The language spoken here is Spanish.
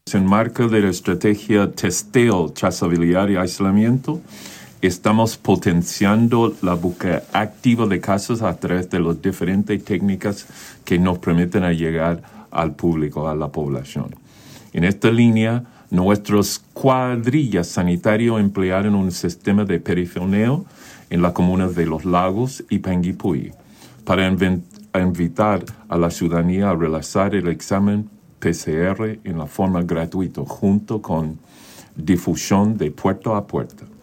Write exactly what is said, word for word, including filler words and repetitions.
En marco de la estrategia testeo, trazabilidad y aislamiento, estamos potenciando la búsqueda activa de casos a través de las diferentes técnicas que nos permiten llegar al público, a la población. En esta línea, nuestras cuadrillas sanitarias emplearon un sistema de perifoneo en las comunas de Los Lagos y Panguipulli para inven- invitar a la ciudadanía a realizar el examen P C R en la forma gratuita, junto con difusión de puerta a puerta.